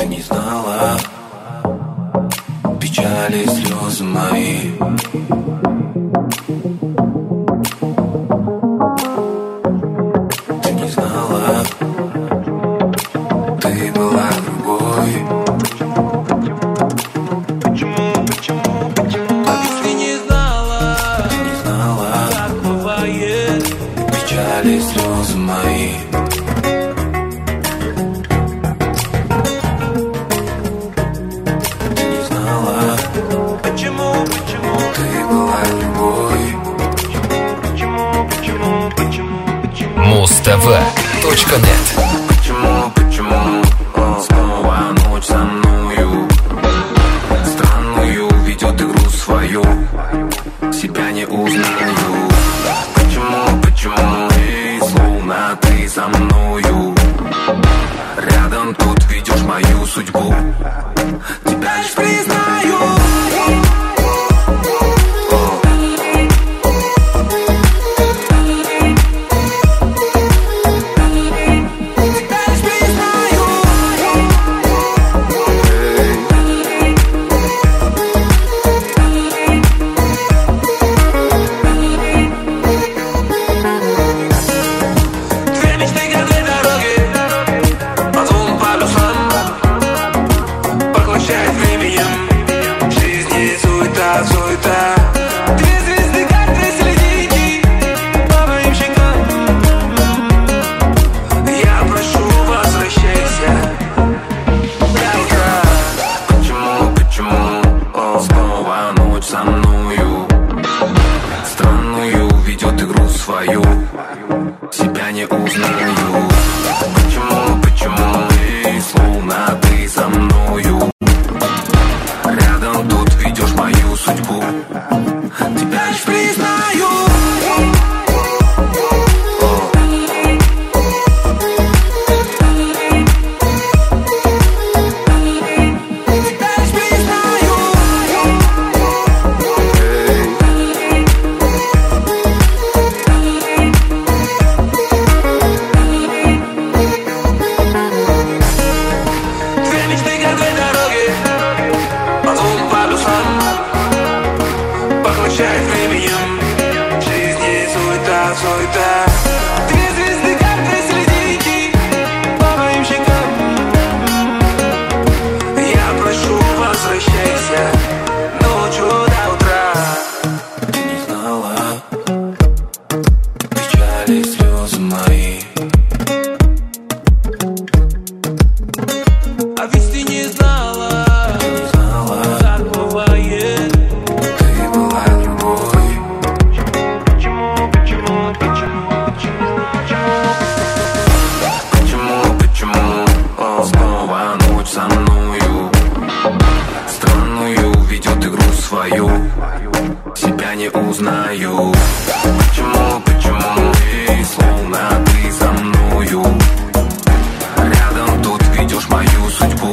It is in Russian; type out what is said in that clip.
Ты не знала печали, слезы мои. Ты не знала, ты была другой. А ведь ты не знала, как бывает, печали, слезы мои. Muztv.net. Почему снова ночь со мною странную ведет игру свою, себя не узнаю. Почему и словно ты со мною рядом тут видишь мою судьбу, тебя лишь признаю. Себя не узнаю. Почему и словно ты со мною рядом тут видишь мою судьбу, тебя лишь признаю. Себя не узнаю. Почему и словно ты со мною рядом тут видишь мою судьбу,